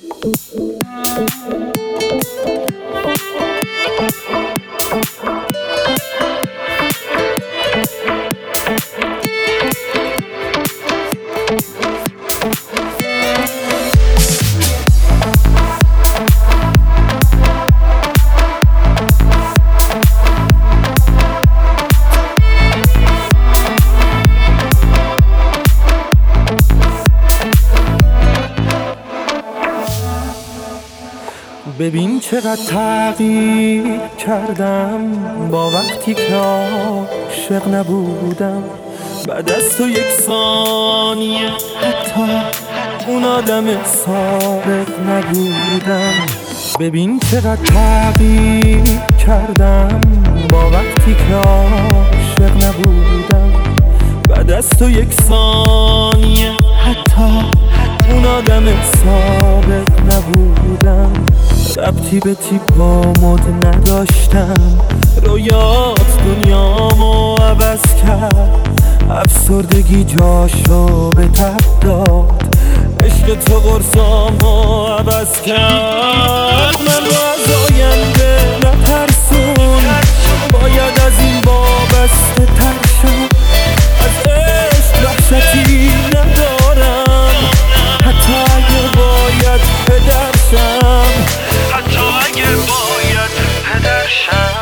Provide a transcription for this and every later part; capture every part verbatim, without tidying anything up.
ببین چقدر تغییر کردم با وقتی که عاشق نبودم. بعد از تو یک ثانیه حتی اون آدم سابق نبودم. ببین چقدر تغییر کردم با وقتی که عاشق نبودم. بعد از تو یک ثانیه حتی اون آدم سابق نبودم. ربطی به تیپ و مد نداشتم، رویات دنیامو عوض کرد. افسردگی جاشو به تب داد، عشق تو قرصامو عوض کرد. من رو از آینده نترسون، باید از این وابسته تر شم. از عشق وحشتی ندارم، حتی اگه باید پدرشم. حتی اگه باید پدرشم.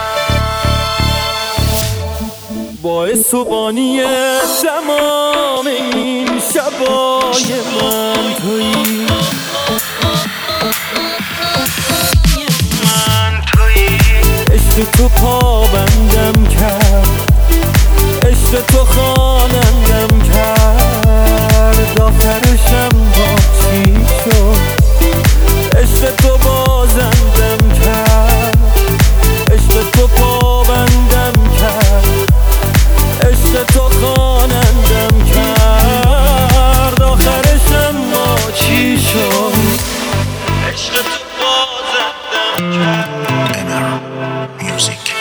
باعث و بانی تمام این شبای من تویی. من تویی. عشق تو پابندم کرد، عشق تو خوانندم کرد. آخرشم با چی شد؟ عشق تو بازندم کرد، عشق تو پابندم کرد، عشق تو خوانندم کرد. آخرشم با چی شد؟ عشق تو بازندم کرد. میوزیک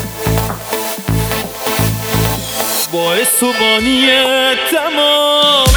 باعث و بانی تمام